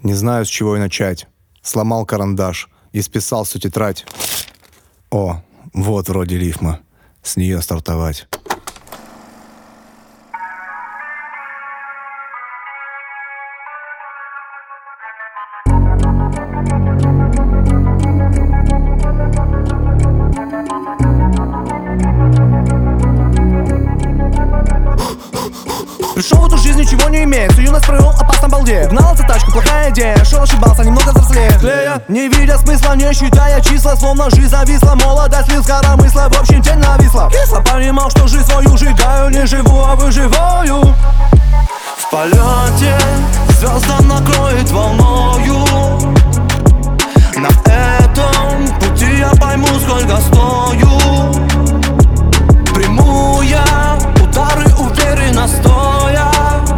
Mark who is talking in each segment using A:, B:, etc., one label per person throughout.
A: Не знаю, с чего и начать. Сломал карандаш и списал всю тетрадь. О, вот вроде рифма. С нее стартовать.
B: Пришел в эту жизнь, ничего не имея, всю юность провел опасно балдея. Угнался тачку, плохая идея, шел, ошибался, немного взрослее. Клея, не видя смысла, не считая числа, словно жизнь зависла. Молодость слил с коромысла, в общем тень нависла. Кисло понимал, что жизнь свою сжигаю, не живу, а выживаю. В полете звезда накроет волною. На этом пути я пойму, сколько стою. Приму я удары уверенно стоя,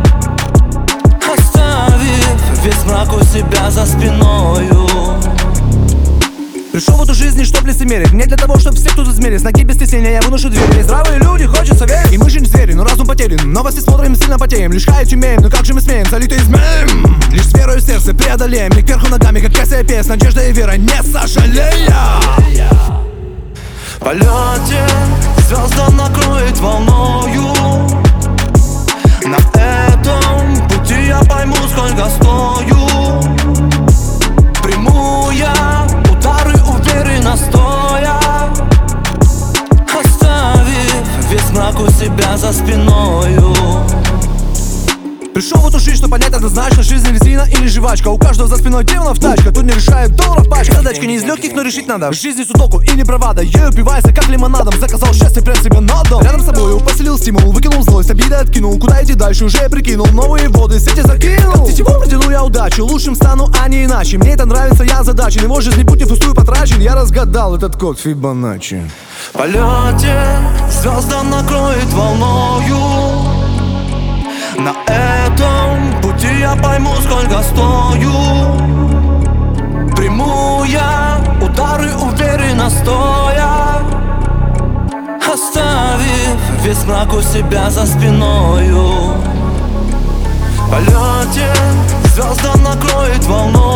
B: оставив весь мрак у себя за спиною. Пришел в эту жизнь не чтоб лицемерить, не для того, чтоб все тут измерить. С ноги без стеснения я выношу двери. Здравые люди, хочется верить. И мы же не звери, но разум потерян. Новости смотрим, сильно потеем. Лишь хаять умеем, но как же мы смеем, залитые изменим. Лишь с верой в сердце преодолеем. Миг кверху ногами, как Кассиопея, с надеждой и верой, не сожалея. В полете звезда накроет волною. На этом пути я пойму, сколько стою. Приму я удары уверенно стоя, оставив весь мрак у себя за спиною. Пришел в эту жизнь, чтобы понять однозначно: жизнь резина или жвачка. У каждого за спиной демонов тачка. Тут не решает долларов пачка. Задачка не из легких, но решить надо. В жизни судоку и не бравада. Ею упивайся, как лимонадом. Заказал счастье, прям себе на дом. Рядом с собой поселил стимул, выкинул злость, обиды откинул. Куда идти дальше, уже прикинул. Новые воды, сети закинул. Как тетиву протяну я удачу. Лучшим стану, а не иначе. Мне это нравится, я озадачен. Его жизнь путь не пустую потрачен. Я разгадал этот код Фибоначчи. В полете звезда накроет волною. На этом пути я пойму, сколько стою. Приму я удары уверенно стоя, оставив весь мрак у себя за спиною. В полете звезда накроет волну.